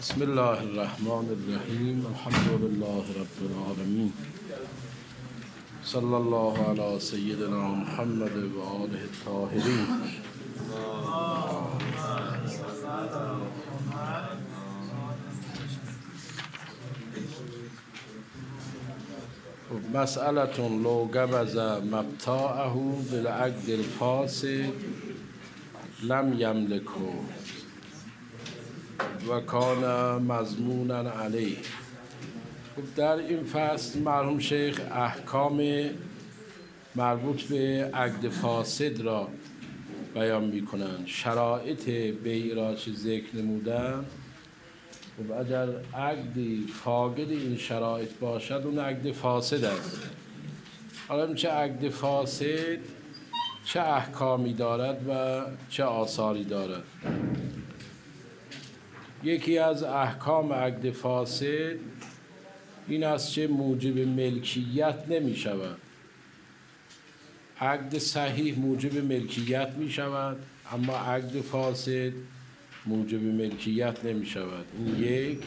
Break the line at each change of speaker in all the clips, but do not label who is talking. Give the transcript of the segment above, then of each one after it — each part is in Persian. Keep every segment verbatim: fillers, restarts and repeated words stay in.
بسم الله الرحمن الرحیم. الحمد لله رب العالمین. صلی الله علی سیدنا محمد و آله الطاهرین. مسئلة لو جبز مبتاعه بالعقد الفاسد لم یملکه و کان مضمونا علیه. در این فصل مرحوم شیخ احکام مربوط به عقد فاسد را بیان می کنند. شرایط بیع را چه ذکر نمودن. و اگر عقدی فاقد این شرایط باشد اون عقد فاسد است. حالا چه عقد فاسد چه احکامی دارد و چه آثاری دارد. یکی از احکام عقد فاسد این است که موجب ملکیت نمی شود. عقد صحیح موجب ملکیت می شود، اما عقد فاسد موجب ملکیت نمی شود. این یک.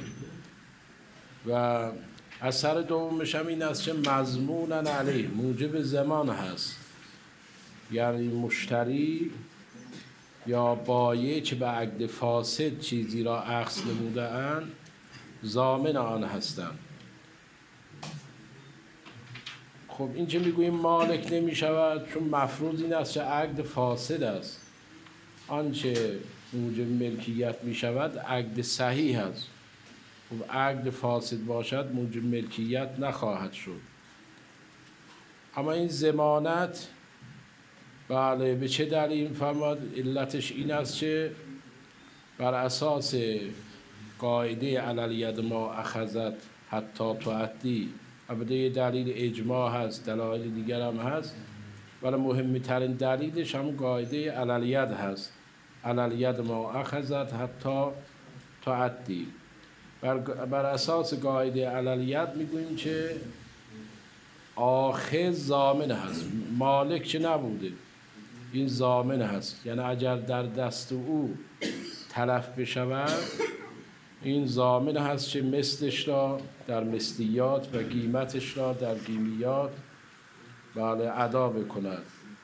و اثر دومش هم این است که مضمونا علیه، موجب ضمان هست. یعنی مشتری یا بایع که به عقد فاسد چیزی را اخذ نموده اند ضامن آن هستند. خب این که میگوییم مالک نمی شود چون مفروض این است که عقد فاسد است. آنچه موجب ملکیت می شود عقد صحیح است. خب عقد فاسد باشد موجب ملکیت نخواهد شد. اما این ضمانت بله به چه دلیل فرماد؟ علتش این است که بر اساس قاعده علی ید ما اخذت حتی تعدی، البته یه دلیل اجماع هست، دلایل دیگر هم هست، ولی مهمترین دلیلش هم قاعده علی ید هست. علی ید ما اخذت حتی تعدی. بر, بر اساس قاعده علی ید میگوییم که آخذ ضامن هست، مالک چه نبوده، این ضامن هست. یعنی اگر در دست او تلف بشود این ضامن هست که مثلش را در مثلیات و قیمتش را در قیمیات بله ادا بکند.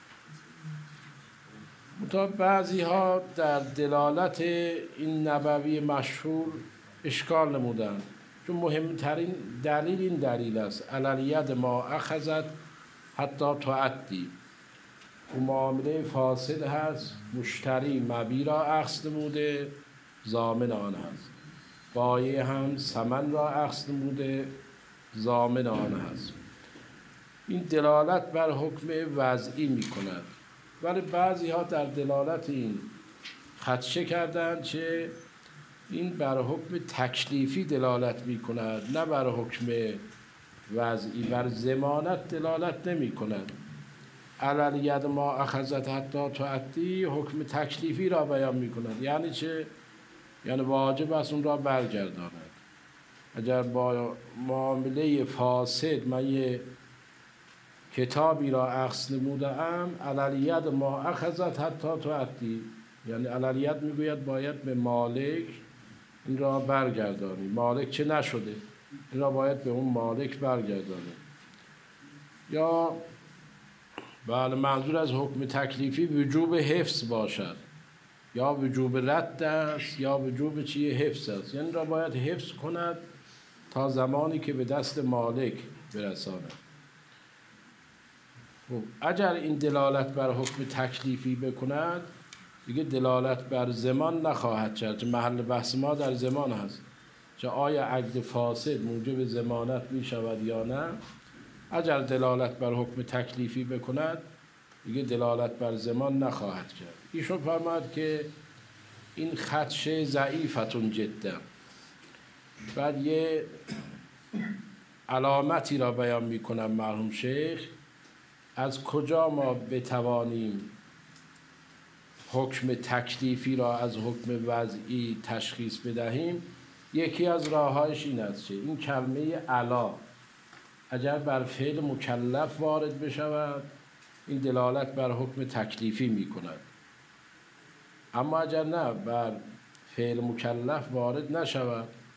منتها بعضی ها در دلالت این نبوی مشهور اشکال نمودند، چون مهمترین دلیل این دلیل است علی ید ما اخذت حتی تعدی. و معامله فاسد هست، مشتری مبیع را اخذ نموده ضامن آن هست، بایع هم ثمن را اخذ نموده ضامن آن هست. این دلالت بر حکم وضعی می کند. ولی بعضی ها در دلالت این خدشه کردند که این بر حکم تکلیفی دلالت می کند، نه بر حکم وضعی. بر ضمانت دلالت نمی کند. علی ید ما اخذت حتی تعدی حکم تکلیفی را بیان می کند. یعنی چه؟ یعنی واجب است اون را برگرداند. اگر با معامله فاسد من یه کتابی را اخذ نموده ام، علی ید ما اخذت حتی تعدی، یعنی علی ید میگوید باید به مالک این را برگردانی. مالک چه نشده، این را باید به اون مالک برگردانی. یا بله منظور از حکم تکلیفی وجوب حفظ باشد، یا وجوب رد است، یا وجوب چیه حفظ است. یعنی را باید حفظ کند تا زمانی که به دست مالک برساند. خب اگر این دلالت بر حکم تکلیفی بکند دیگه دلالت بر ضمان نخواهد کرد. محل بحث ما در ضمان هست که آیا عقد فاسد موجب ضمانت می شود یا نه. اگر دلالت بر حکم تکلیفی بکند دیگه دلالت بر ضمان نخواهد کرد. ایشون فرماد که این خدشه ضعیفتون جدا. بعد یه علامتی را بیان می کنم مرحوم شیخ، از کجا ما بتوانیم حکم تکلیفی را از حکم وضعی تشخیص بدهیم. یکی از راه‌هایش این است که این کلمه علا اگر بر فعل مکلف وارد بشود این دلالت بر حکم تکلیفی می کند. اما اگر نه بر فعل مکلف وارد نشود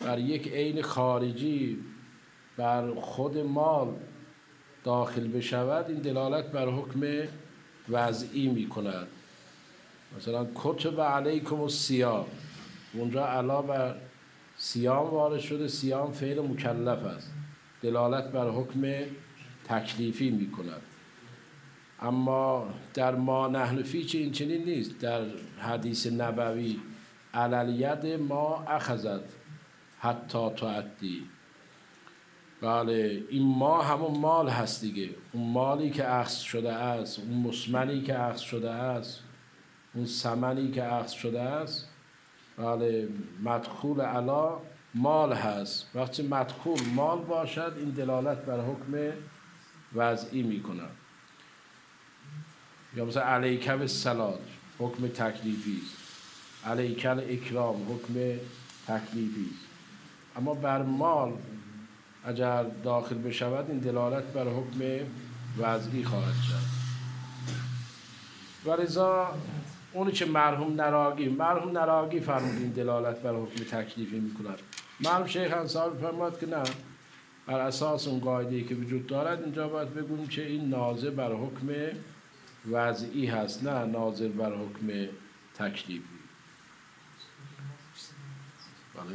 بر یک عین خارجی بر خود مال داخل بشود، این دلالت بر حکم وضعی می کند. مثلا کتب علیکم الصیام، اونجا علا بر صیام وارد شده، صیام فعل مکلف است، دلالت بر حکم تکلیفی می کند. اما در ما نحن فیه چه این چنین نیست. در حدیث نبوی علالید ما اخذت حتی تعدی، بله این ما همون مال هست دیگه، اون مالی که اخذ شده است، اون مسمنی که اخذ شده است، اون ثمنی که اخذ شده است، بله مدخول علا مال هست. وقتی مدخول مال باشد این دلالت بر حکم وضعی می کند. یا مثلا علیک بالصلاة حکم تکلیفی است، علیک الاکرام حکم تکلیفی است. اما بر مال اگر داخل بشود این دلالت بر حکم وضعی خواهد شد. و لذا اونی که مرحوم نراقی مرحوم نراقی فرمود این دلالت بر حکم تکلیفی میکند. مرحوم شیخ انصاری فرمود که نه، بر اساس اون قاعده‌ای که وجود دارد اینجا باید بگوییم که این ناظر بر حکم وضعی هست، نه ناظر بر حکم تکلیفی. بله.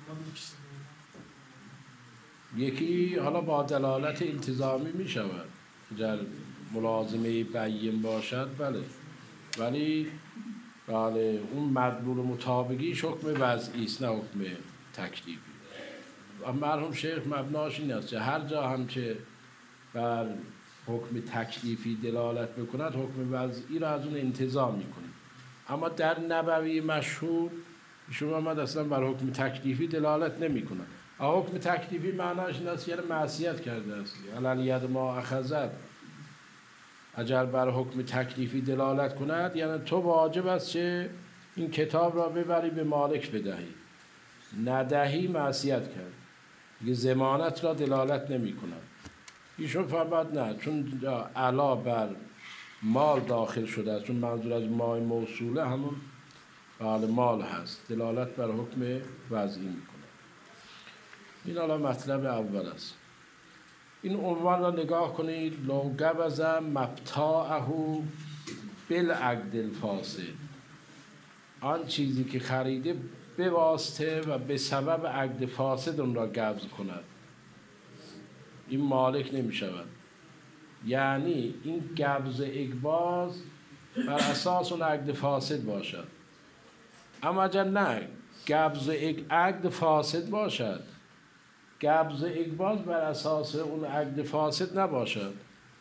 یکی حالا با دلالت التزامی می شود، اگر ملازمه بین باشد بله، ولی بله اون مدلول مطابقی حکم وضعی است نه حکم تکلیفی. و مرحوم شیخ مبناش این است که هر جا هم که بر حکم تکلیفی دلالت بکند حکم وضعی را از اون انتزاع میکنه. اما در نبوی مشهور ایشون آمد اصلا بر حکم تکلیفی دلالت نمیکنه. حکم تکلیفی معناش این است یعنی معصیت کرده است. علالید ما اخذت، اگر بر حکم تکلیفی دلالت کند یعنی تو واجب است که این کتاب را ببری به مالک بدهی، ندهی معصیت کرد، دیگه ضمانت را دلالت نمی کند. ایشون فرمود نه، چون علا بر مال داخل شده است، چون منظور از مال موصوله همون بله مال هست، دلالت بر حکم وضعی می کند. این حالا مطلب اول است. این عنوان را نگاه کنید، لو گبز مبتاعه بالعقد الفاسد، آن چیزی که خریده به واسطه و به سبب عقد فاسد اون را قبض کند، این مالک نمی شود. یعنی این قبض اقباض بر اساس اون عقد فاسد باشد. اما اگر نه قبض عقد فاسد باشد، قبض اقباض بر اساس اون عقد فاسد نباشد،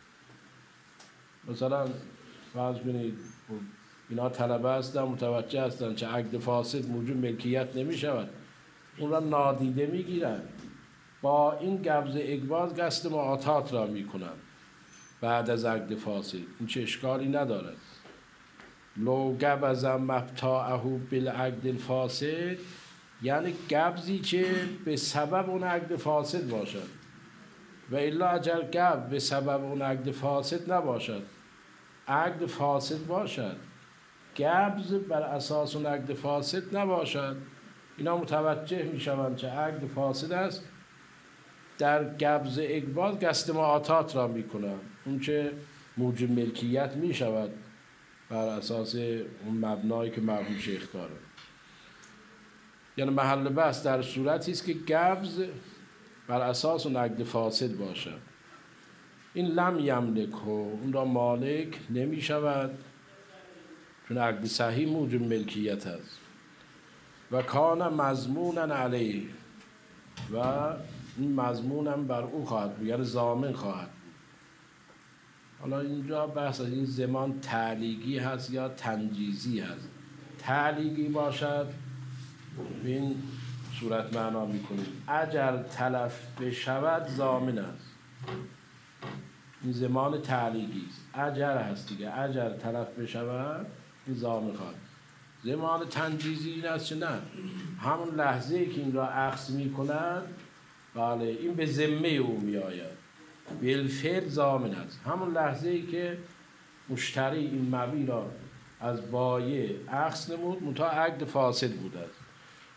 مثلا فرض کنید اینا طلبه هستن متوجه هستن چه عقد فاسد موجب ملکیت نمی شود، اون را نادیده می گیرن، با این قبض اقباض قصد معاطات را می کنن بعد از عقد فاسد، این چه اشکالی ندارد. لو گبز مبتاعه بالعقد الفاسد یعنی قبضی که به سبب اون عقد فاسد باشد، و الا اگر قبض به سبب اون عقد فاسد نباشد، عقد فاسد باشد، قبض بر اساس اون عقد فاسد نباشد، اینا متوجه می شوند که عقد فاسد است، در قبض اقباض قصد معاطات را می کنند، اون که موجب ملکیت می شود بر اساس اون مبنایی که مرحوم شیخ داره. یعنی محل بحث در صورتی است که قبض بر اساس اون عقد فاسد باشد. این لم یملک، اون را مالک نمی شود، چون عقد صحیح موجب ملکیت است. و کان مضمونا علیه، و این مضمونم بر او خواهد بود، یعنی ضامن خواهد بود. حالا اینجا بحث از این ضمان تعلیقی هست یا تنجیزی هست. تعلیقی باشد به این صورت معنا میکنیم اجر تلف بشود ضامن است، این ضمان تعلیقی است، اجر هست دیگه، اجر تلف بشود این ضامن خواهد. ضمان تنجیزی این است که نه، همون لحظه که این را اخذ میکنند بله این به ذمه او میآید، بالفعل ضامن است. همون لحظه ای که مشتری این مبیع را از بایع اخذ نمود منتها عقد فاسد بود است،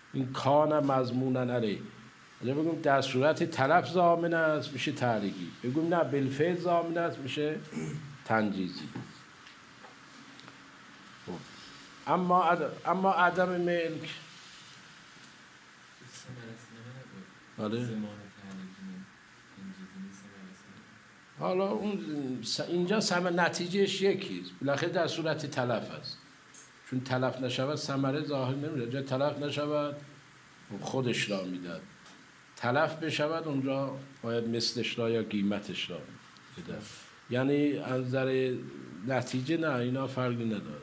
این کان مضمونا علیه. اگه بگیم در صورت تلف ضامن است میشه تعلیقی، بگیم نه بالفعل ضامن است میشه تنجیزی. اما عدم اما عدم ملک آره. حالا اون اینجا ثمره نتیجهش یکیست، بالاخره در صورت تلف است، چون تلف نشود ثمره ظاهر نمیشه. جا تلف نشود خودش را میداد، تلف بشود اونجا باید مثلش را یا قیمتش را بده. یعنی از نظر نتیجه نه اینا فرقی نداره.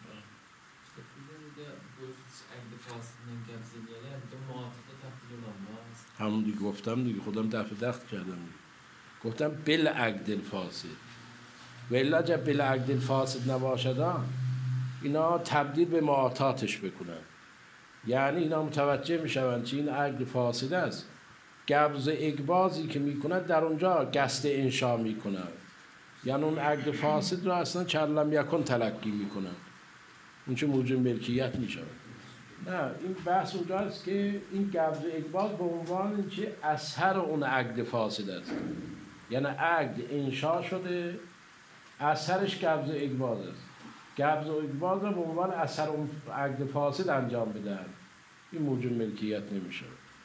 همون دیگه گفتم دیگه، خودم دفع دخت کردم دیگه. گفتم بالعقد الفاسد و الا جب بالعقد الفاسد نباشد اینا تبدیل به معاطاتش بکنن، یعنی اینا متوجه میشون چه این عقد فاسد است، قبض اقباضی که میکنن در اونجا قصد انشا میکنن، یعنی اون عقد فاسد رو اصلا چلم یکن تلقی میکنن، اون چه موجب ملکیت میشود. نه این بحث اونجاست که این قبض اقباض به عنوان چه اثر اون عقد فاسد است، یعنی عقد انشا شده اثرش قبض اقباض است، قبض و اقباض رو به عنوان اثر اون عقد فاسد انجام بدن، این موجب ملکیت نمیشه.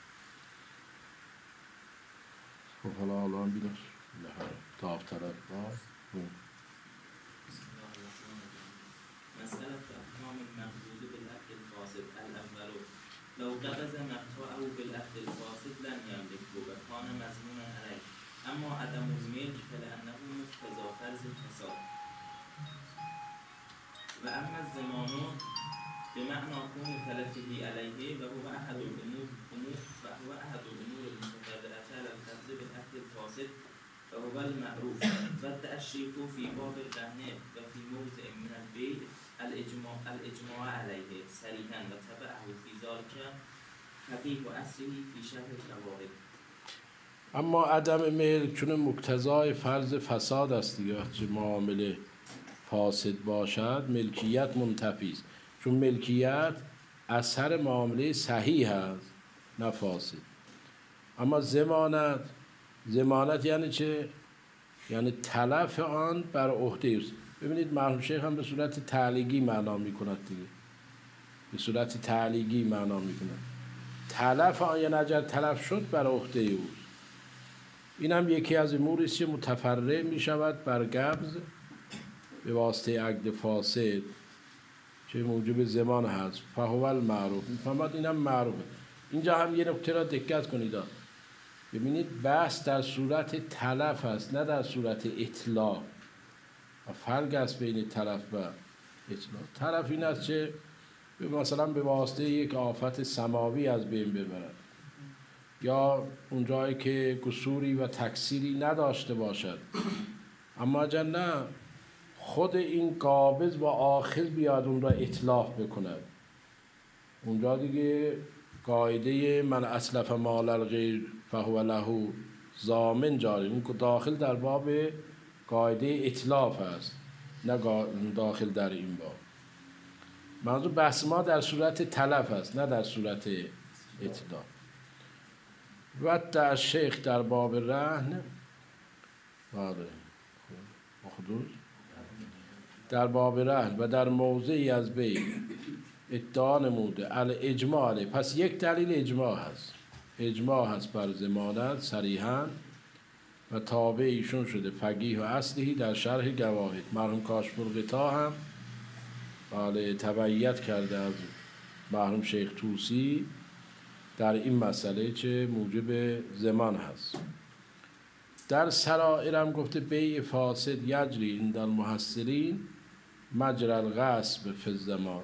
خب حالا الان بیداش تاب طرف باز
مسألة أحكام المقبوض بالعقد الفاسد الأول لو قبض مقطوعه بالعقد الفاسد لم يملكه وكان مضمونا عليه، أما عدم الملك فلأنه مقتضى فرض الفساد. وأما الضمان بمعنى كون تلفه عليه وهو أحد الأمور وهو أحد الأمور المتفرعة على القبض بالعقد الفاسد فهو المعروف. والتأشريك في باب الرهن وفي موضع من البيع الإجماع الإجماع عليه صريحا وتبعه في ذلك فقيه أصله في شرح القواعد.
اما عدم ملک چون مقتضای فرض فساد است دیگه، چه معامله فاسد باشد ملکیت منتفی است، چون ملکیت اثر معامله صحیح است نه فاسد. اما ضمانت، ضمانت یعنی چه؟ یعنی تلف آن بر عهده است. ببینید مرحوم شیخ هم به صورت تعلیقی معنا میکند دیگه، به صورت تعلیقی معنا میکند تلف آن، یعنی اگر تلف شد بر عهده او. این هم یکی از اموری است که متفرع میشود بر قبض به واسطه عقد فاسد که موجب ضمان هست. فهو المعروف، میفهمد اینم معروفه. اینجا هم یه نکته را دقت کنید، ببینید بحث در صورت تلف است نه در صورت اطلاق، و فرق است بین تلف و اطلاق. تلف این است که مثلا به واسطه یک آفت سماوی از بین ببرد، یا اون جایی که قصوری و تکثیری نداشته باشد. اما اگر نه خود این قابض و آخذ بیاد اون را اطلاق بکند، اونجا دیگه قاعده من اسلف مال الغیر فهو له ضامن جاری، اون داخل در باب قاعده اتلاف است نه داخل در این باب. منظور بحث ما در صورت تلف است نه در صورت اتلاف. و در شیخ در باب رهن آره مخدوز در باب رهن و در موضعی از بی ادعا نموده الاجماع علیه. پس یک دلیل اجماع هست، اجماع هست بر ضمانت صریحاً و تابع ایشون شده فقیه و اصلی در شرح قواعد. مرحوم کاشف الغطا هم بله تبعیت کرده از مرحوم شیخ طوسی در این مسئله چه موجب ضمان هست. در سرائر هم گفته بیع فاسد یجری عند المحصلین مجرى الغصب فی الضمان.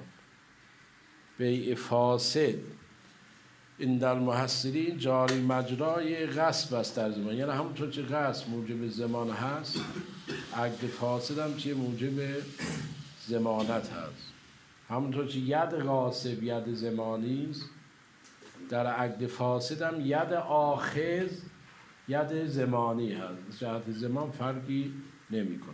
بیع فاسد عند المحصلین جاری مجرای غصب است در ضمان، یعنی همونطور که غصب موجب ضمان هست عقد فاسد هم چیه موجب ضمانت هست. همونطور که ید غاصب ید ضمانی است، در عقد فاسد هم ید آخذ ید ضمانی هست، جهت ضمان فرقی نمی کنه.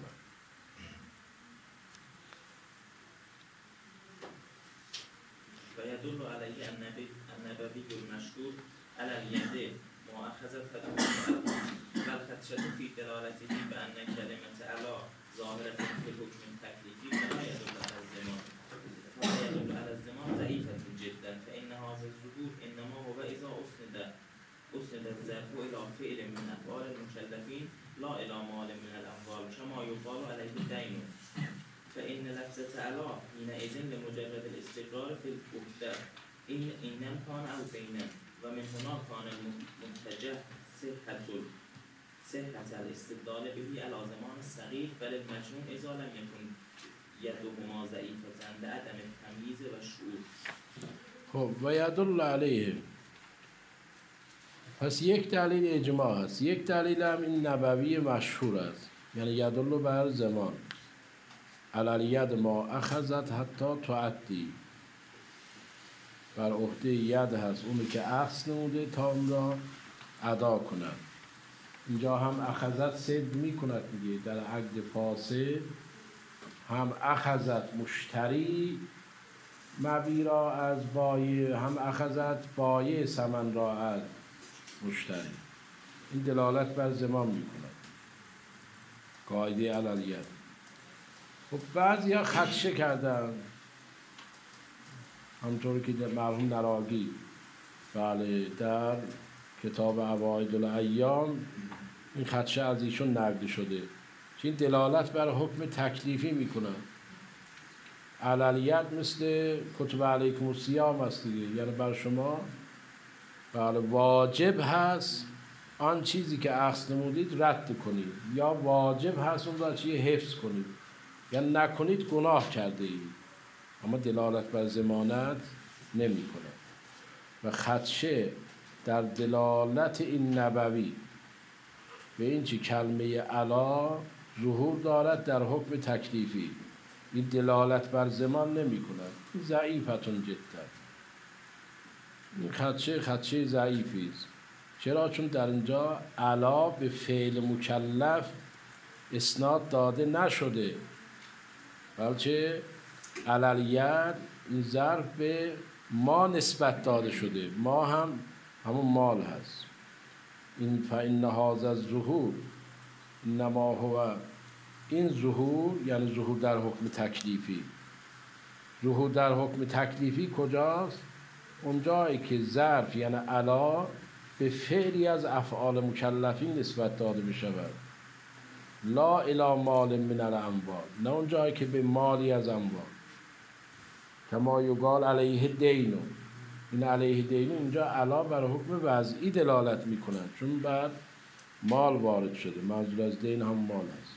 و یدل علیه ان النبوي المشهور على اليد مؤاخذة والخدشة في دلالته بأن كلمة على ظاهرة في الحكم التكليفي فلا يدل على الزمان فلا يدل على الزمان ضعيفة جدا فإن هذا الظهور إنما هو إذا أسند أسند الظرف إلى فعل من أفعال المكلفين لا إلى مال من الأموال كما يقال عليه الدين فإن لفظة على حينئذ لمجرد الاستقرار في العهدة إن إنم كان أو بينا ومن هنا كان المتجه صحة صحة الاستدلال به على زمان الصغير بل المجنون إذا لم يكن يدهما ضعيفة لعدم التمييز والشعور.
خب و یدل علیه، پس یک دلیل اجماع است، یک دلیل هم این نبوی مشهور است، یعنی یدل بر زمان علی ید ما اخذت حتی تعدی، بر عهده ید هست اونی که اخذ نموده تا اون را ادا کند. اینجا هم اخذت صد می کند دیگه، در عقد فاسد هم اخذت مشتری مبی را از بایع، هم اخذت بایع ثمن را از مشتری. این دلالت بر زمان می کند، قاعده علیت. خب بعضی ها خدشه کردن، همطور که مرحوم نراقی بله در کتاب عواید الایام این خدشه از ایشون نقل شده، این دلالت بر حکم تکلیفی میکنن. علیت مثل کتب علیکم الصیام است دیگه، یعنی بر شما بله واجب هست آن چیزی که اخذ نمودید رد کنید، یا واجب هست اون را چیه حفظ کنید، یا نکنید گناه کرده اید، اما دلالت بر ضمانت نمی کند. و خدشه در دلالت این نبوی به این چی کلمه علا ظهور دارد در حکم تکلیفی، این دلالت بر زمان نمی کند، این ضعیفتون جدا. این خدشه خدشه ضعیفی است. چرا؟ چون در اینجا علا به فعل مکلف اسناد داده نشده، بلکه علیت این ظرف به ما نسبت داده شده، ما هم همون مال هست. این فإن هذا الظهور انما هو، این ظهور یعنی ظهور در حکم تکلیفی. ظهور در حکم تکلیفی کجاست؟ اونجایی که ظرف یعنی علا به فعلی از افعال مکلفین نسبت داده بشود، لا الی مال من الاموال، نه اونجایی که به مالی از اموال. کما یقال علیه دینو، این علیه دینو اینجا علا بر حکم وضعی دلالت می کند، چون بر مال وارد شده، منظور از دین هم مال هست.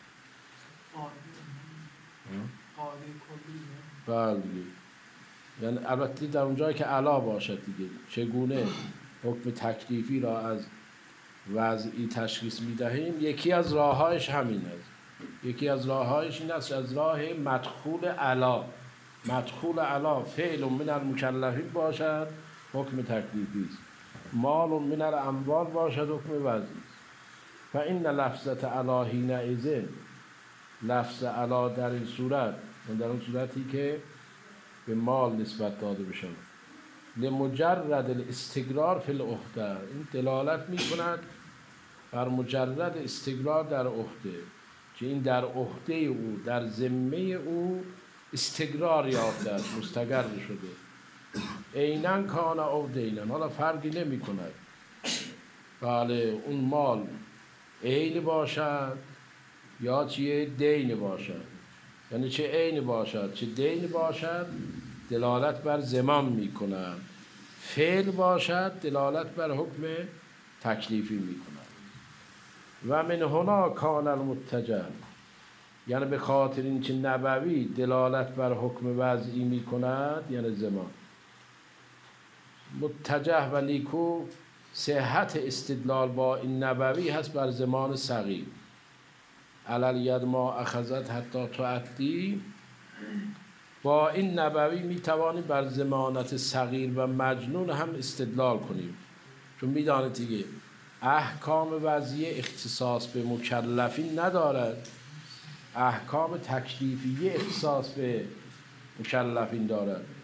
بله، یعنی البته در اونجایی که علا باشد دیگه، چگونه حکم تکلیفی را از وضعی تشخیص می دهیم؟ یکی از راههایش همین است، یکی از راههایش این است از راه مدخول علا. مدخول علا فعل من المکلفین باشد حکم تکلیفی است، مال من الاموال باشد حکم وضعی است. فإن لفظة علا حینئذ، لفظ علا در این صورت، در اون صورتی که به مال نسبت داده بشود، لمجرد الاستقرار فی العهده، این دلالت می کند بر مجرد استقرار در عهده، که این در عهده او، در ذمه او استقرار یافته است، مستقر شده. عیناً کان او دینا، حالا فرقی نمی کند بله اون مال عین باشد یا چیه دین باشد، یعنی چه عین باشد چه دین باشد دلالت بر زمان می کند، فعل باشد دلالت بر حکم تکلیفی می کند. و من هنا کان المتجه، یعنی به خاطر اینکه نبوی دلالت بر حکم وضعی می کند یعنی زمان، متجه و نیکو صحت استدلال با این نبوی هست بر زمان صغیر. علی ید ما اخذت حتی تعدی، با این نبوی می توانیم بر ضمانت صغیر و مجنون هم استدلال کنیم، چون می دانید دیگه احکام وضعی اختصاص به مکلفین ندارد، احکام تکلیفی اختصاص به مکلفین دارد.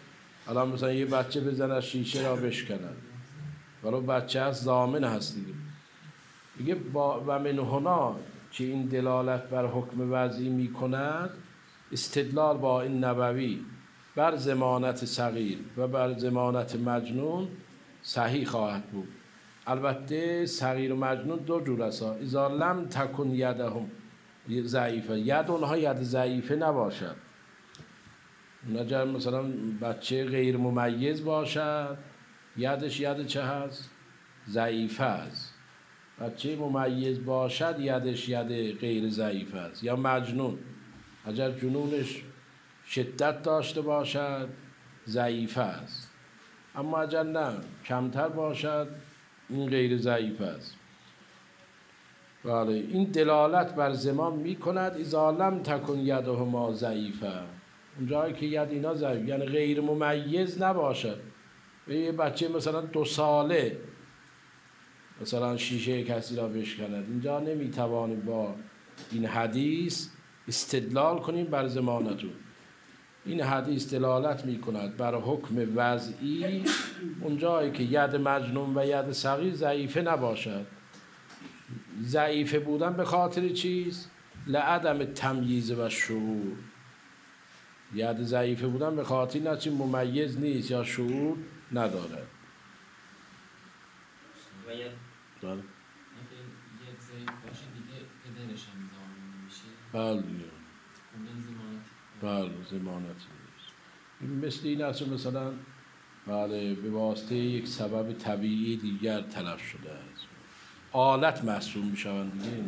الان مثلا یه بچه بزنه شیشه را بشکنن، ولی بچه هست ضامن هست دیگه. میگه با و من هنا که این دلالت بر حکم وضعی می کند، استدلال با این نبوی بر ضمانت صغیر و بر ضمانت مجنون صحیح خواهد بود. البته صغیر و مجنون دو جور است. اذا لم تکن یدهم ضعیفه، ید اونها ید ضعیفه نباشد. اگر مثلا بچه غیر ممیز باشد یدش ید چه هست؟ ضعیفه است. بچه ممیز باشد یدش ید غیر ضعیفه است. یا مجنون اگر جنونش شدت داشته باشد ضعیفه است، اما اگر نه کمتر باشد این غیر ضعیفه است. بله، این دلالت بر زمان می کند اذا لم تکن یدهما ضعیفه، اونجایی که ید اینا ضعیف یعنی غیر ممیز نباشد. یه بچه مثلا دو ساله مثلا شیشه کسی را بشکند، اینجا نمیتوانیم با این حدیث استدلال کنیم بر ضمانتون. این حدیث دلالت می کند بر حکم وضعی اونجایی که ید مجنون و ید صغیر ضعیفه نباشد. ضعیفه بودن به خاطر چیز؟ لعدم تمییز و شعور. ید ضعیفه بودن به خاطر نه چی ممیز نیست یا شعور ندارد.
و ید
بله
اگه یک ضعیف باشه دیگه پدرش هم ضامن میشه.
بله
اون ضمانت
بله ضمانتی نیست. این مثل این است مثلا بله به واسطه یک سبب طبیعی دیگر تلف شده است، آلت محسوب میشوند دیگه.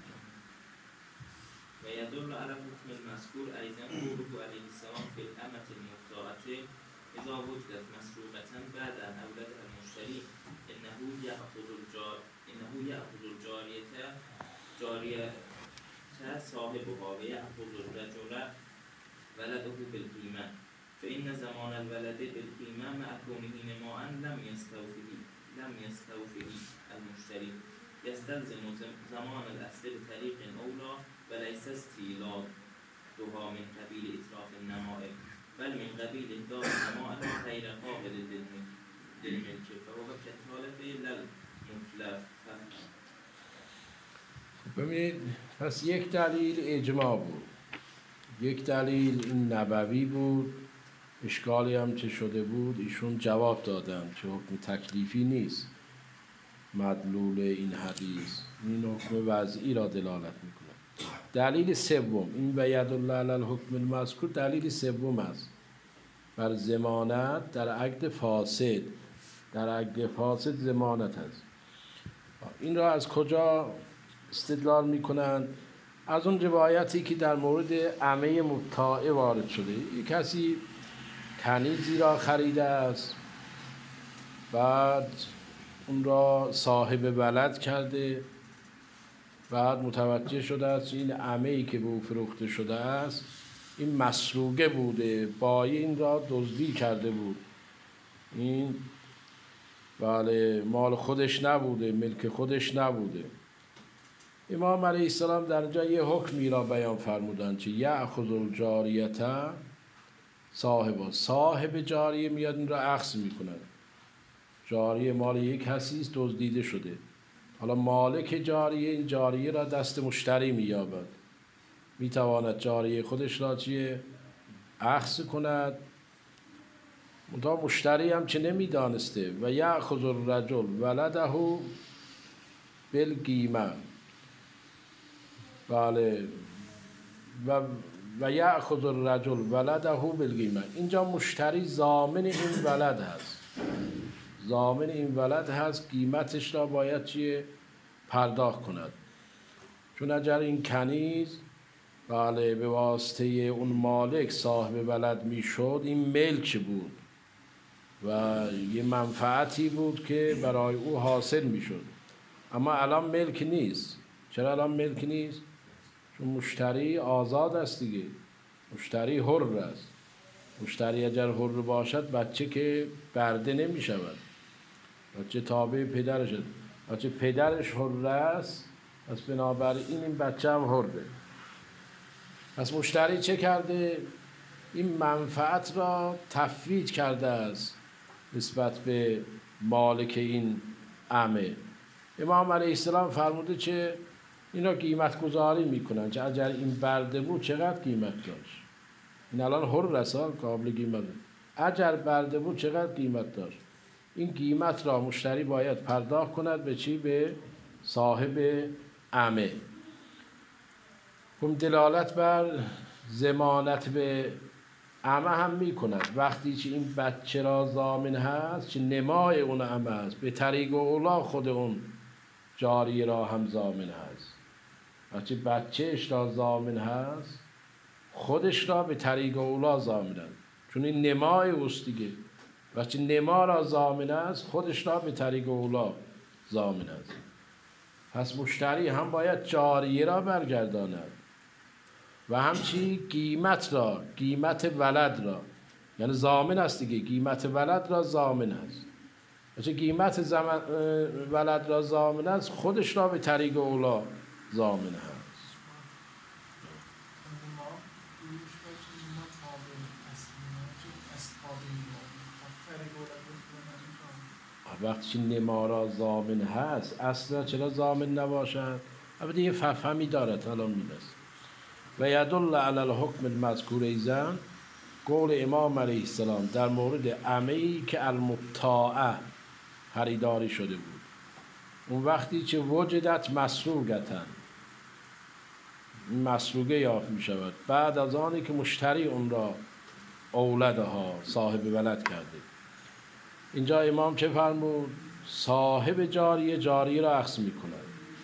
و یدل علی حکم المذکور ایضا قوله علیه السلام فی الامة المبتاعة اذا وجدت مسروقة بعد ان اولدها المشتری انه یأخذ الجار انه یأخذ الجاریة جاریة صاحبها و یأخذ الرجل ولده بالقیمة فإن زمان الولد بالقیمة مع كونه نماء لم يستوفه لم يستوفه المشتری يستلزم زمان الأصل بطريق أولى وليس استيلادها من قبيل إتلاف النماء بل من قبيل إهدار النماء غير قابل للملك فهو كالتالف لا المتلف.
ببینید پس یک دلیل اجماع بود، یک دلیل این نبوی بود. اشکالی هم چه شده بود ایشون جواب دادن چه حکم تکلیفی نیست مدلول این حدیث، این حکم وضعی را دلالت میکنه. دلیل سوم این و یدل علی الحکم المذکور، دلیل سوم است بر ضمانت در عقد فاسد. در عقد فاسد ضمانت است. این را از کجا استدلال میکنند؟ از اون روایتی که در مورد عمه مبتاعه وارد شده. یک کسی کنیزی را خریده است، بعد اون را صاحب ولد کرده، بعد متوجه شده است این عمه‌ای که به او فروخته شده است این مسروقه بوده، بایی این را دزدی کرده بود، این بله مال خودش نبوده، ملک خودش نبوده. امام علیه السلام در جای یه حکمی را بیان فرمودند که یأخذ الجاریة صاحب صاحب جاریه میاد این را اخذ میکنه. جاریه مال یک کسی است دزدیده شده، حالا مالک جاریه این جاریه را دست مشتری مییابد، میتواند جاریه خودش را چیه اخذ کند. منتها مشتری هم چه نمیدانسته. و یأخذ الرجل ولده بالقیمة، بله و و یأخذ الرجل ولده بالقیمة. اینجا مشتری ضامن این ولد هست، ضامن این ولد هست، قیمتش را باید چیه پرداخت کند. چون اگر این کنیز بله به واسطه اون مالک صاحب ولد میشد این ملک بود و یه منفعتی بود که برای او حاصل میشد، اما الان ملک نیست. چرا الان ملک نیست؟ چون مشتری آزاد است دیگه، مشتری حر است. مشتری اگر حر باشد بچه که برده نمی شود، بچه تابع پدرش است. بچه پدرش حر است پس بنابراین این بچه هم حره. پس مشتری چه کرده؟ این منفعت را تفویض کرده است نسبت به مالک این عمه. امام علیه السلام فرموده که اینا قیمت گذاری میکنن که اگر این برده بود چقدر قیمت داشت. این الان هر رسال قابل قیمت، اگر برده بود چقدر قیمت داشت. این قیمت را مشتری باید پرداخت کند به چی؟ به صاحب عمه. هم دلالت بر ضمانت به عمه هم میکند. وقتی که این بچه را ضامن هست که نمای اون عمه است، به طریق اولا خود اون جاری را هم ضامن هست. وقتی بچهش را ضامن هست خودش را به طریق اولا ضامنند، چون این نمای اوست دیگه. وقتی نما را ضامن است خودش را به طریق اولا ضامن است. پس مشتری هم باید جاریه را برگرداند و همچی قیمت را، قیمت ولد را، یعنی ضامن است دیگه، قیمت ولد را ضامن است. وقتی قیمت زمن ولد را ضامن است خودش را به طریق اولا ضامن است. وقتی نما را ضامن هست اصلا چرا ضامن نباشد؟ البته یه فهمی دارد حالا میرسه. و یدل علی الحکم المذکور ایضا قول امام علیه السلام در مورد عمه‌ای که المطاعه خریداری شده بود، اون وقتی که وجدت مسروقتن، مسروقه یافت می شود بعد از آنی که مشتری اون را اولدها صاحب ولد کرده. اینجا امام چه فرمود؟ صاحب جاریه جاریه را اخذ می کند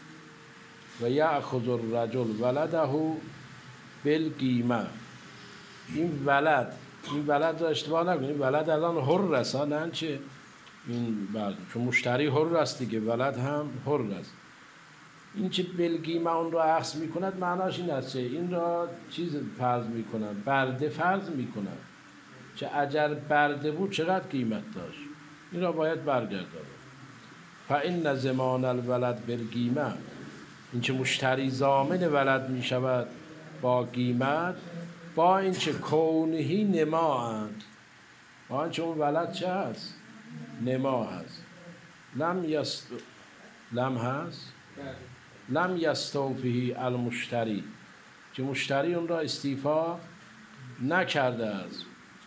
و یأخذ الرجل ولده بالقیمه. این ولد این ولد را اشتباه نکنید، ولد الان حر است نه چه این بعد، چون مشتری حر است دیگه، ولد هم حر است. این چه بالقیمه اون را اخذ می کند معناش این است که این را چیز فرض می کند، برده فرض می کند که اگر برده بود چقدر قیمت داشت، این را باید برگرداند. فإن ضمان الولد بالقیمه، این که مشتری ضامن ولد می شود با قیمت، با این که کونهی نما اند، با این که اون ولد چه هست؟ نما هست. لم یست لم هست لم یستوفیه المشتری، که مشتری اون را استیفا نکرده است.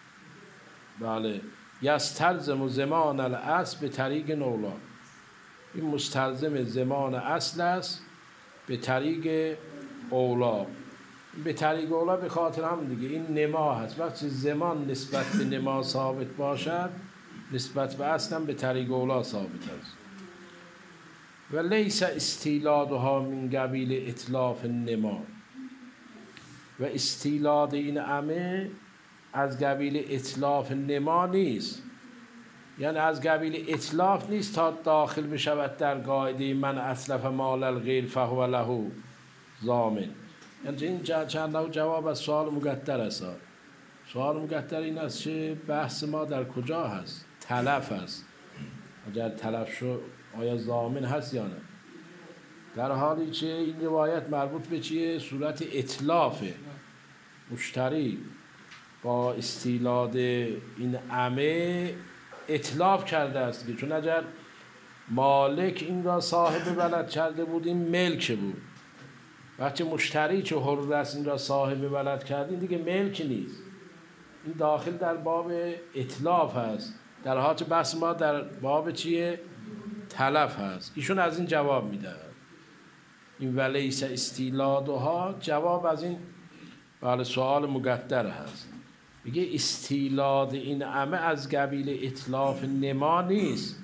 بله، یستلزم ضمان الاصل به طریق نولا، این مستلزم ضمان اصل است به طریق اولا. به طریق اولا به خاطر هم دیگه این نما هست. وقتی ضمان نسبت به نما ثابت باشد نسبت به اصل هم به طریق اولا ثابت است. و لیس استیلادها من قبیل اتلاف النما، و استیلاد این عمه از قبیل اتلاف نما نیست، یعنی از قبیل اتلاف نیست تا داخل بشود در قاعده من اسلف مال الغیر فهو له ضامن. یعنی این چند نوع جواب از سوال مقدر است. سوال مقدر این است که بحث ما در کجا هست؟ تلف است. اگر تلف شد آیا ضامن هست یا نه؟ در حالی که این روایت مربوط به چیه؟ صورت اتلافه. مشتری با استیلاد این عمه اتلاف کرده است که چون اگر مالک این را صاحب ولد کرده بود این ملک بود، وقتی مشتری چه حر است این را صاحب ولد کرد این دیگه ملک نیست، این داخل در باب اتلاف هست، در حالی که بحث ما در باب چیه؟ تلف هست. ایشون از این جواب میده، این ولیس استیلادها جواب از این بله سوال مقدر هست. میگه استیلاد این عمه از قبیل اتلاف نما نیست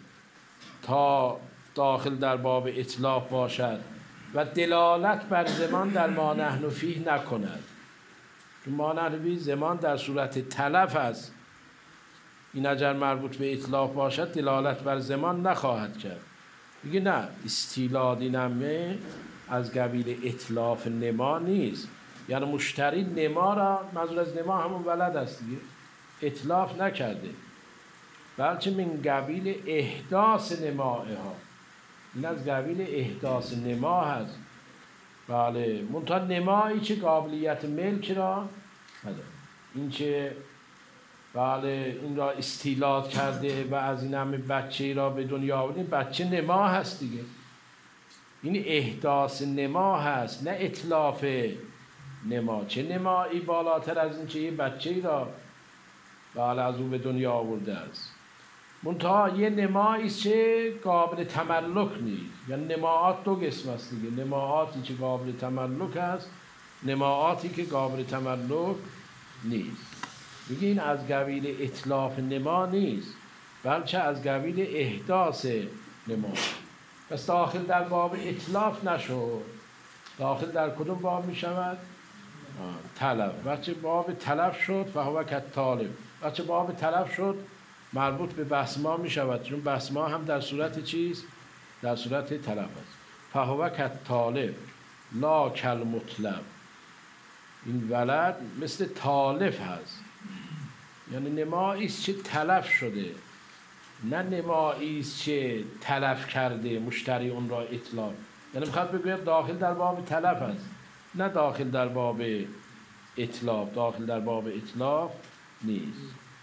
تا داخل در باب اتلاف باشد و دلالت بر ضمان در ما نحن فیه نکند. ما نحن فیه ضمان در صورت تلف است، این اگر مربوط به اتلاف باشد دلالت بر ضمان نخواهد کرد. میگه نه، استیلاد این عمه از قبیل اتلاف نما نیست، یعنی مشتری نما را، منظور از نما همون ولد است دیگه، اتلاف نکرده، بلکه من قبیل احداث نمائه ها، این از قبیل احداث نما هست. بله، منتها نمایی که قابلیت ملک را نداره. این که بله این را استیلاد کرده و از این همه بچه را به دنیا آورده، بچه نما هست دیگه. این احداث نما هست نه اتلاف نما. چه نمایی بالاتر از این که یه بچه را بله از او به دنیا آورده است. منتها یه نمایی است که قابل تملک نیست. یعنی نماعات دو قسم است دیگه، نماعاتی که قابل تملک است، نماعاتی که قابل تملک نیست. میگه این از قبیل اتلاف نما نیست، بلکه از قبیل احداث نما. پس داخل در باب اتلاف نشد. داخل در کدوم باب می شود؟ طلب. وقتی باب طلب شد فهو کالطالب. وقتی باب طلب شد مربوط به بحث ما می شود، چون بحث ما هم در صورت چیز؟ در صورت طلب است. فهو کالطالب لا کالمطلب. این ولد مثل طالب هست، یعنی نمایی است که تلف شده، نه نمایی است که تلف کرده مشتری اون را اطلاق. یعنی میخواد بگوید داخل در باب تلف است، نه داخل در باب اطلاق. داخل در باب اطلاق نیست.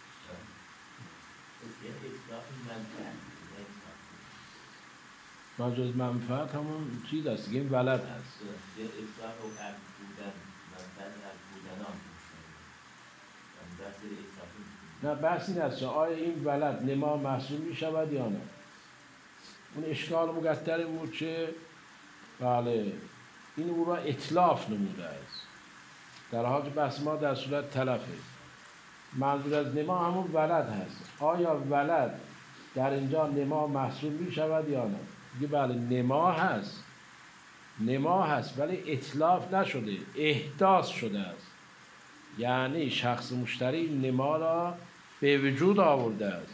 مجاز منفعت همون چیز است که این ولد هست. نه بحث این است که آیا این ولد نما محسوب می شود یا نه. اون اشکال مقدر این بود که بله این او را اطلاف نموده است، در حال که بحث ما در صورت تلفه. منظور از نما همون ولد هست. آیا ولد در اینجا نما محسوب می شود یا نه؟ دیگه بله نما هست، نما هست ولی اطلاف نشده، احداث شده است. یعنی شخص مشتری نما را به وجود آورده است.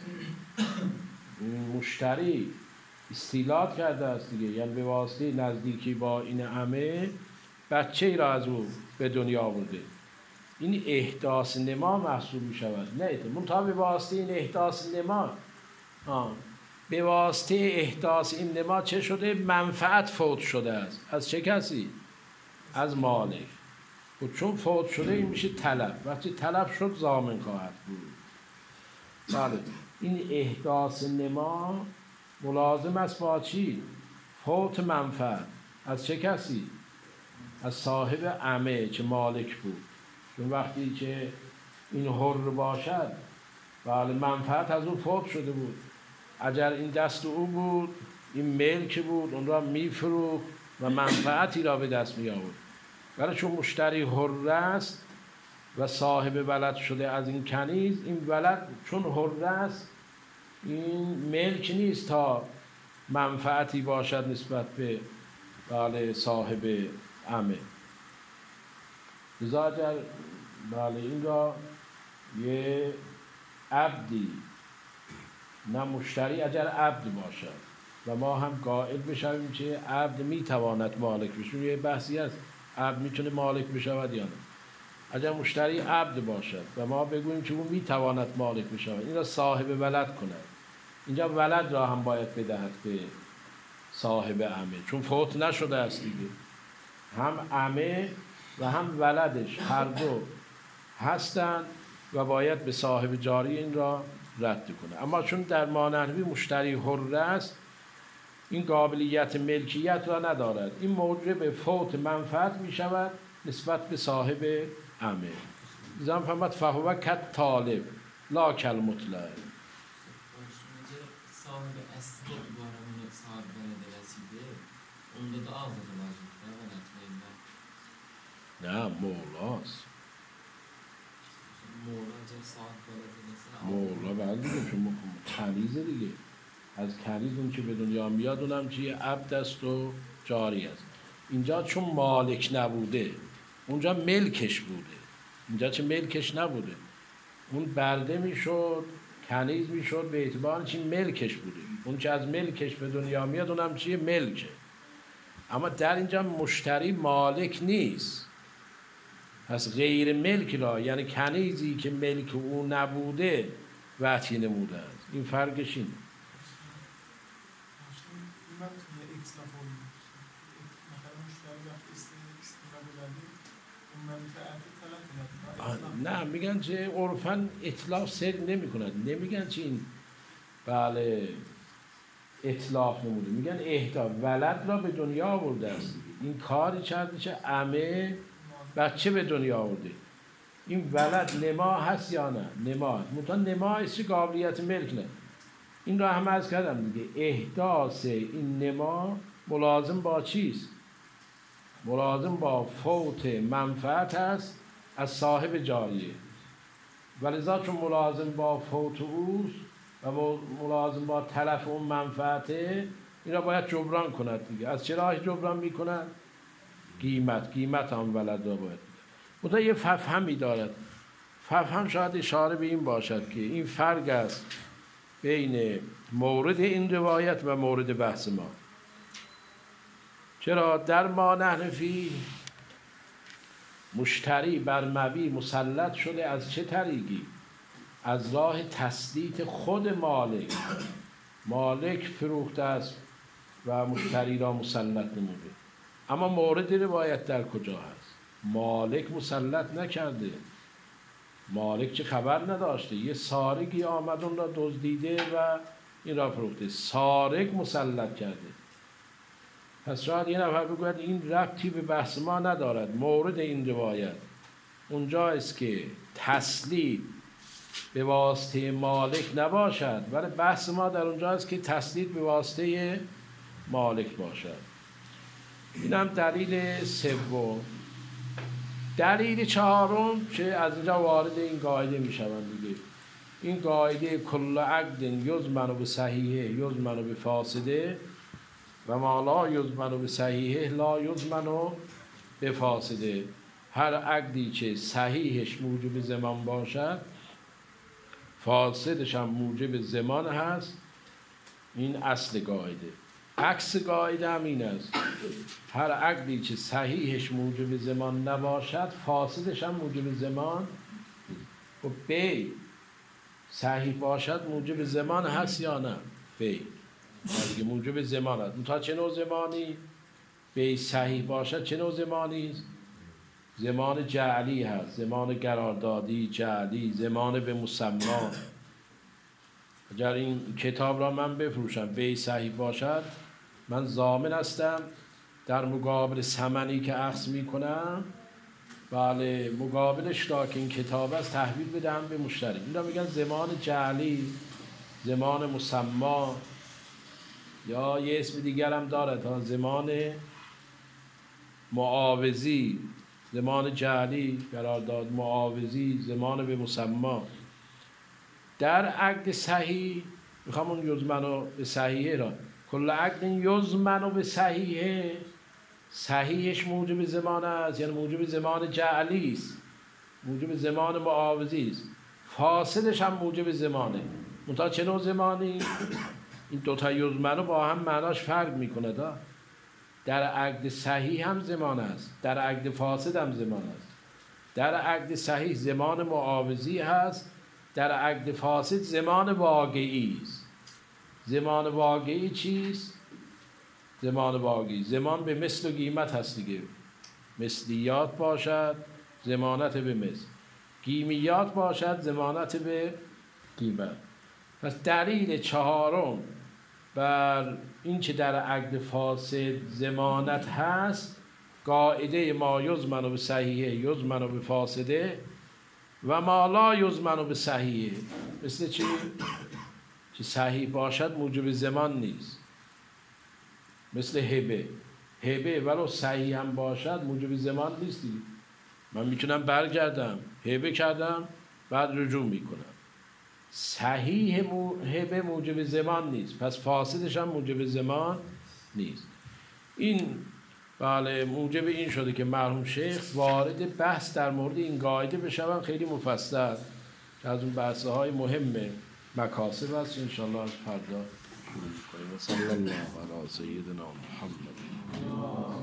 مشتری استیلاد کرده است دیگه، یعنی به واسطه نزدیکی با این عمه بچه ای را از او به دنیا آورده. این احداث نما محسوب می شود، نه منتها به واسطه این احداث نما آه. به واسطه احداث این نما چه شده؟ منفعت فوت شده است. از چه کسی؟ از مالک. و چون فوت شده این میشه طلب. وقتی طلب شد ضامن خواهد بود. بله این احداث نما ملازم است با چی؟ فوت منفعت. از چه کسی؟ از صاحب عمه که مالک بود. چون وقتی که این حر باشد بله منفعت از اون فوت شده بود. اگر این دست او بود، این ملک بود، اون را میفروخت و منفعتی را به دست می آورد. ولی چون مشتری حر است و صاحب ولد شده از این کنیز، این ولد چون حر است این ملک نیست تا منفعتی باشد نسبت به بله صاحب عمه. لذا اگر بله این را یه عبدی، نه مشتری، اگر عبد باشد و ما هم قائل بشویم که عبد میتواند مالک بشه. یه بحثی هست عبد میتونه مالک بشود یا نه. اگر مشتری عبد باشد و ما بگوییم که او میتواند مالک بشود، این را صاحب ولد کند، اینجا ولد را هم باید بدهد به صاحب عمه، چون فوت نشده است دیگه. هم عمه و هم ولدش هر دو هستند و باید به صاحب جاری این را رد کنه. اما چون در مانحوی مشتری حر است، این قابلیت ملکیت را ندارد. این موجب فوت منفعت می شود نسبت به صاحب عمه. زن فهمت فهو کالطالب لا کالمطلب.
صاحب اصلی بارمون صاحب ولد رسیده اون دا آزاد واجب
نه مولاست.
مولا جا صاحب ولد
مولا بعد دیگه چون کنیزه دیگه. از کنیز اون که به دنیا میاد اونم چیه؟ عبد است و جاری است. اینجا چون مالک نبوده، اونجا ملکش بوده. اینجا چه ملکش نبوده، اون برده میشد، کنیز میشد به اعتبار چی ملکش بوده. اون که از ملکش به دنیا میاد اونم چیه؟ ملکه. اما در اینجا مشتری مالک نیست، پس غیر ملک را، یعنی کنیزی که ملک او نبوده وحی نموده است. این فرقش اینه. نه میگن چه عرفاً اطلاق صدق نمی کنند، نمیگن چه این بله اطلاق نموده، میگن اهدا ولد را به دنیا آورده است. این کاری کرده چه عمه بچه به دنیا آورده. این ولد نما هست یا نه؟ نما هست. منتها نما است قابلیت ملک نه. این را هم عرض کردم دیگه، احداث این نما ملازم با چیست؟ ملازم با فوت منفعت است از صاحب جاریه، ولذا چون ملازم با فوت اوست و ملازم با تلف اون منفعته، این را باید جبران کند دیگه. از چه راهی جبران میکند؟ قیمت، قیمت هم ولد را باید. منتها یه ففهمی دارد. ففهم شاید اشاره به این باشد که این فرق است بین مورد این روایت و مورد بحث ما. چرا در ما نحن فی مشتری بر مبیع مسلط شده از چه طریقی؟ از راه تسلیط خود مالک. مالک فروخته است و مشتری را مسلط نموده. اما مورد روایت در کجا هست؟ مالک مسلط نکرده، مالک چه خبر نداشته، یه سارقی آمد اون را دزدیده و این را فروخته، سارق مسلط کرده. پس شاید یه نفر بگوید این ربطی به بحث ما ندارد. مورد این روایت اونجا است که تسلیط به واسطه مالک نباشد، ولی بحث ما در اونجا است که تسلیط به واسطه مالک باشد. این هم دلیل سوم. دلیل چهارم که از اینجا وارد این قاعده می شوند دیگه. این قاعده کل عقد یضمن به صحیحه یضمن به فاسده و ما لا یضمن به صحیحه لا یضمن به فاسده. هر عقدی که صحیحش موجب زمان باشد، فاسدش هم موجب زمان هست. این اصل قاعده. عکس قاعده هم این است، هر عقدی که صحیحش موجب زمان نباشد، فاسدش هم موجب زمان. و بی صحیح باشد موجب زمان هست یا نه؟ بی دیگه موجب زمان هست. تا چه نوع زمانی؟ بی صحیح باشد چه نوع زمانی؟ زمان جعلی هست، زمان قراردادی جعلی، زمان به مسما. اگر این کتاب را من بفروشم بی صحیح باشد، من ضامن هستم در مقابل ثمنی که اخذ میکنم، بله مقابلش را که این کتاب است تحویل بدم به مشتری. این را میگن زمان جعلی، زمان مسما، یا یه اسم دیگر هم دارد ها، زمان معاوضی. زمان جعلی قرارداد، معاوضی زمان به مسما. در عقد صحیح میخوام اون یضمن به صحیحه را، کل عقد یضمن به صحیحه، صحیحش موجب زمان است، یعنی موجب زمان جعلی است، موجب زمان معاوضی است، فاسدش هم موجب زمانه. منتها چه نوع زمانی؟ این دوتا یضمن رو با هم معناش فرق میکنه. دا در عقد صحیح هم زمان است، در عقد فاسد هم زمان است. در عقد صحیح زمان معاوضی هست، در عقد فاسد زمان واقعی است. زمان واقعی چیست؟ زمان واقعی زمان به مثل و قیمت هست دیگه. مثلیات باشد ضمانت به مثل، قیمیات باشد ضمانت به قیمت. پس دلیل چهارم بر این که در عقد فاسد ضمانت هست، قاعده ما یضمن به صحیحه یضمن به فاسده و ما لا یضمن به صحیحه. مثل چی؟ که صحیح باشد موجب زمان نیست. مثل هبه، هبه ولو صحیح هم باشد موجب زمان نیستی. من میتونم برگردم هبه کردم بعد رجوع میکنم. صحیح هبه موجب زمان نیست، پس فاسدش هم موجب زمان نیست. این بله موجب این شده که مرحوم شیخ وارد بحث در مورد این قاعده بشون خیلی مفصل، که از اون بحث های مهم مکاسب است. انشاءالله از فردا شروع کنیم. صلی الله علی سیدنا محمد.